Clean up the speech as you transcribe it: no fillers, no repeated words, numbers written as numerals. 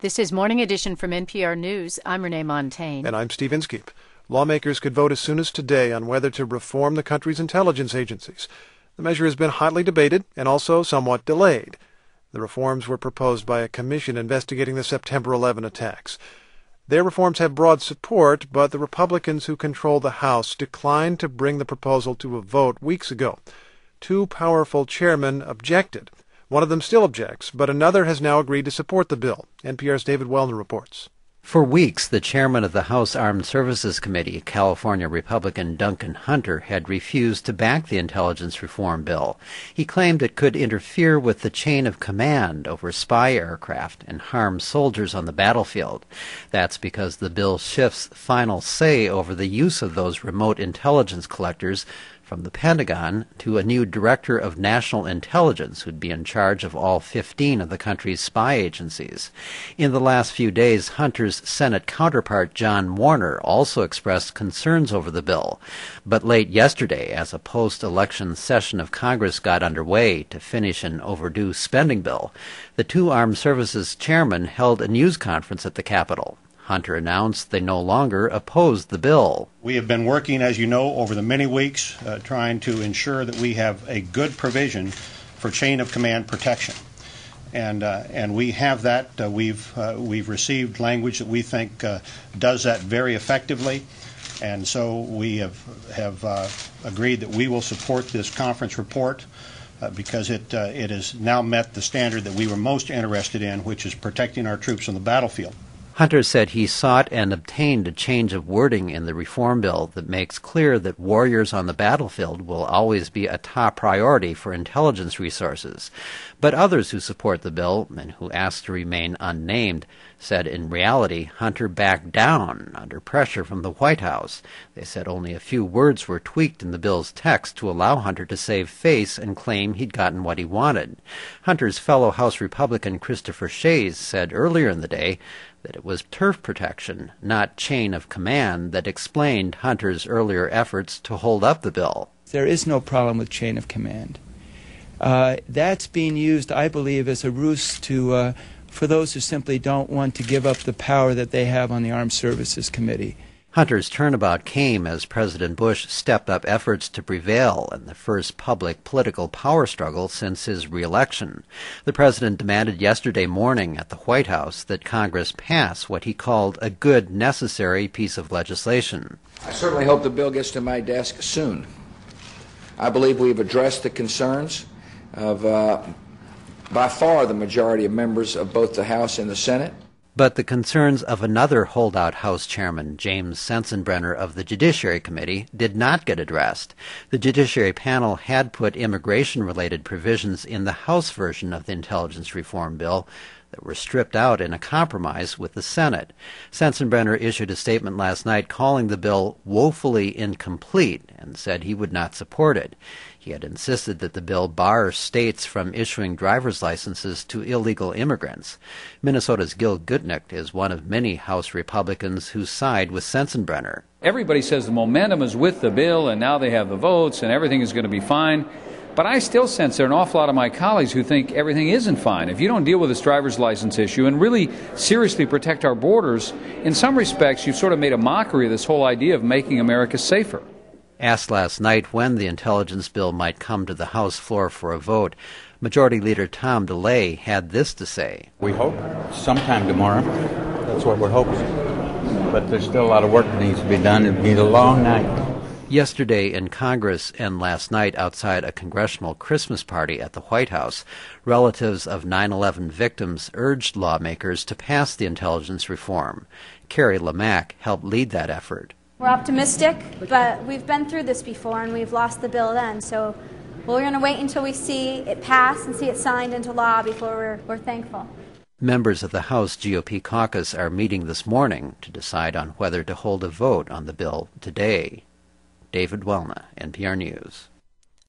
This is Morning Edition from NPR News. I'm Renee Montaigne. And I'm Steve Inskeep. Lawmakers could vote as soon as today on whether to reform the country's intelligence agencies. The measure has been hotly debated and also somewhat delayed. The reforms were proposed by a commission investigating the September 11 attacks. Their reforms have broad support, but the Republicans who control the House declined to bring the proposal to a vote weeks ago. Two powerful chairmen objected. One of them still objects, but another has now agreed to support the bill. NPR's David Wellner reports. For weeks, the chairman of the House Armed Services Committee, California Republican Duncan Hunter, had refused to back the intelligence reform bill. He claimed it could interfere with the chain of command over spy aircraft and harm soldiers on the battlefield. That's because the bill shifts final say over the use of those remote intelligence collectors from the Pentagon to a new director of national intelligence who'd be in charge of all 15 of the country's spy agencies. In the last few days, Hunter's Senate counterpart John Warner also expressed concerns over the bill. But late yesterday, as a post-election session of Congress got underway to finish an overdue spending bill, the two armed services chairmen held a news conference at the Capitol. Hunter announced they no longer opposed the bill. We have been working, as you know, over the many weeks, trying to ensure that we have a good provision for chain of command protection, and we have that. We've received language that we think does that very effectively, and so we have agreed that we will support this conference report because it has now met the standard that we were most interested in, which is protecting our troops on the battlefield. Hunter said he sought and obtained a change of wording in the reform bill that makes clear that warriors on the battlefield will always be a top priority for intelligence resources. But others who support the bill, and who asked to remain unnamed, said in reality Hunter backed down under pressure from the White House. They said only a few words were tweaked in the bill's text to allow Hunter to save face and claim he'd gotten what he wanted. Hunter's fellow House Republican Christopher Shays said earlier in the day that it was turf protection, not chain of command, that explained Hunter's earlier efforts to hold up the bill. There is no problem with chain of command. That's being used, I believe, as a ruse for those who simply don't want to give up the power that they have on the Armed Services Committee. Hunter's turnabout came as President Bush stepped up efforts to prevail in the first public political power struggle since his reelection. The president demanded yesterday morning at the White House that Congress pass what he called a good, necessary piece of legislation. I certainly hope the bill gets to my desk soon. I believe we've addressed the concerns of by far the majority of members of both the House and the Senate. But the concerns of another holdout House chairman, James Sensenbrenner of the Judiciary Committee, did not get addressed. The Judiciary panel had put immigration-related provisions in the House version of the intelligence reform bill that were stripped out in a compromise with the Senate. Sensenbrenner issued a statement last night calling the bill woefully incomplete and said he would not support it. He had insisted that the bill bar states from issuing driver's licenses to illegal immigrants. Minnesota's Gil Gutnick is one of many House Republicans who side with Sensenbrenner. Everybody says the momentum is with the bill and now they have the votes and everything is going to be fine. But I still sense there are an awful lot of my colleagues who think everything isn't fine. If you don't deal with this driver's license issue and really seriously protect our borders, in some respects you've sort of made a mockery of this whole idea of making America safer. Asked last night when the intelligence bill might come to the House floor for a vote, Majority Leader Tom DeLay had this to say. We hope sometime tomorrow. That's what we're hoping. But there's still a lot of work that needs to be done. It'll be a long night. Yesterday in Congress and last night outside a congressional Christmas party at the White House, relatives of 9/11 victims urged lawmakers to pass the intelligence reform. Carrie Lamack helped lead that effort. We're optimistic, but we've been through this before and we've lost the bill then, so we're going to wait until we see it pass and see it signed into law before we're thankful. Members of the House GOP caucus are meeting this morning to decide on whether to hold a vote on the bill today. David Wellner, NPR News.